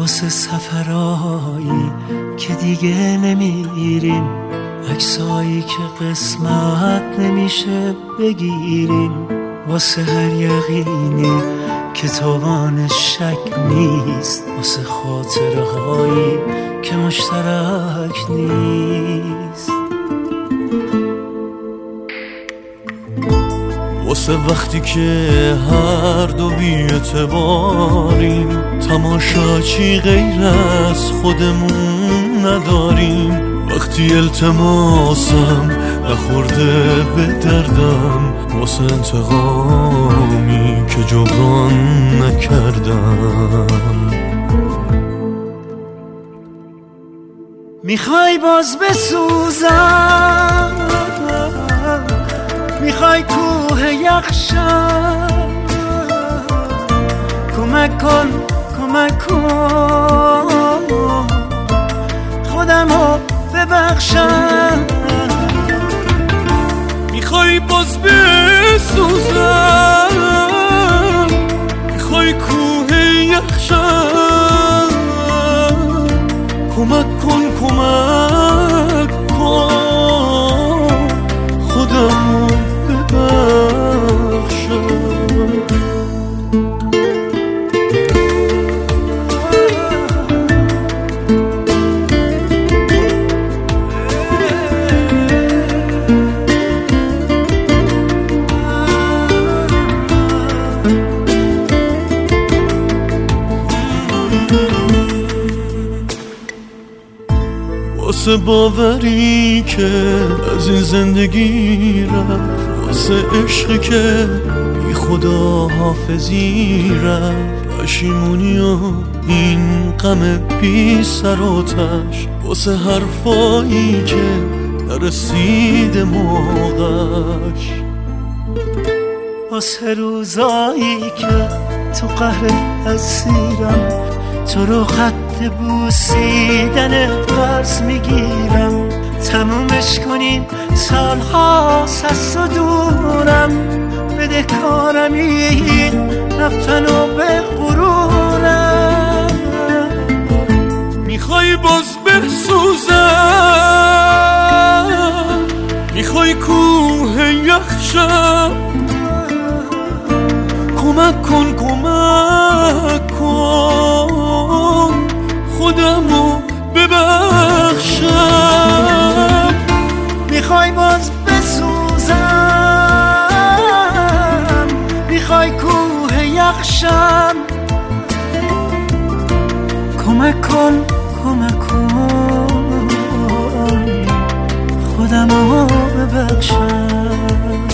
واسه سفرهایی که دیگه نمیریم، عکسایی که قسمت نمیشه بگیریم، واسه هر یقینی که توانش شک نیست، واسه خاطرهایی که مشترک نیست، واسه وقتی که هر دو بی‌اعتباریم، تماشاچی غیر از خودمون نداریم، وقتی التماسم نخورده به دردم، واسه انتقامی که جبران نکردم. میخوای باز بسوزم، میخوای کوه یخشم، کمک کن کمک کن خودمو ببخشم. میخوای باز بسوزم، میخوای کوه یخشم، کمک کن کمک کن خودمو ببخشم. واسه باوری که از این زندگی رفت، واسه عشقی که بی خدا حافظی رفت، پشیمونی و این غم بی سر و تش، واسه حرفایی که نرسید موقعش، واسه روزایی که تو قهر اسیرم، تو رو خط بوسیدن قرض میگیرم، تمومش کنین سالها از تو دورم، بده کارم این رفتن و به غرورم. میخوای باز بسوزم، میخوای کوه یخشم، کمک کن کمک کن خودمو ببخشم. میخوای باز بسوزم، میخوای کوه یخشم، کمک کن کمک کن خودمو ببخشم.